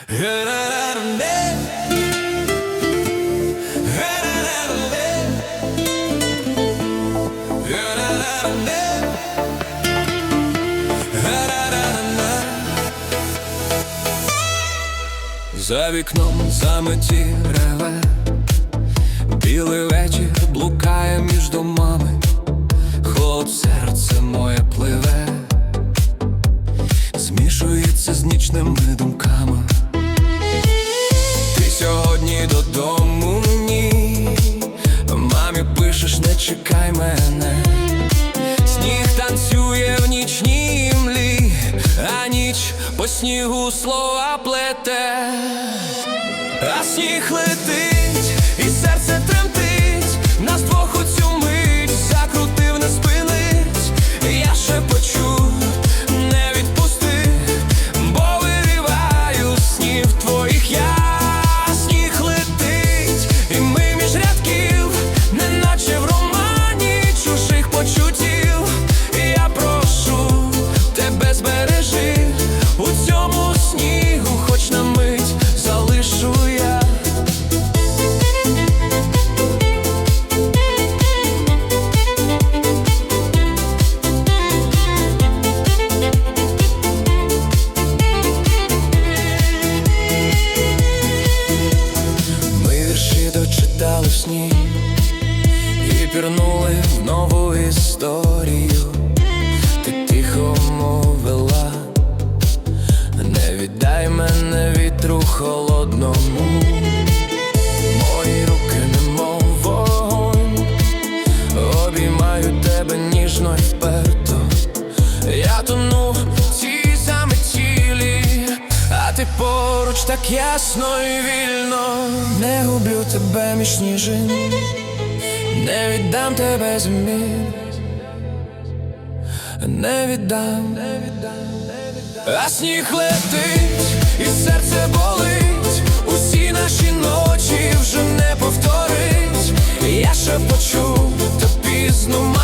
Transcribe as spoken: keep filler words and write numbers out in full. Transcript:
За вікном заметі реве, білий вечір блукає між домами, холод серце моє пливе, змішується з нічними думками. Ти сьогодні додому ні, мамі пишеш, не чекай мене. Сніг танцює в нічній млі, а ніч по снігу слова плете. А сніг летить, і серце тремтить, нас двох у цю мить закрутив, не спинить. Я шепочу, не відпусти, бо вириваю сніг твоїх я. Сніг летить, і ми між рядків, неначе в романі чужих почуттів. Я прошу, тебе збережи у цьому снігу, хоч на мить залишу я. Ми вірші дочитали в сні і пірнули в нову історію. Ти тихо мовила, не віддай мене вітру холодному. Мої руки немов вогонь, обіймаю тебе ніжно й вперто. Я тону в цій заметілі, а ти поруч так ясно і вільно. Не гублю тебе між ніжин, не віддам тебе змін, не віддам, не віддам. А сніг летить, і серце болить, усі наші ночі вже не повторить. Я шепочу, та пізно.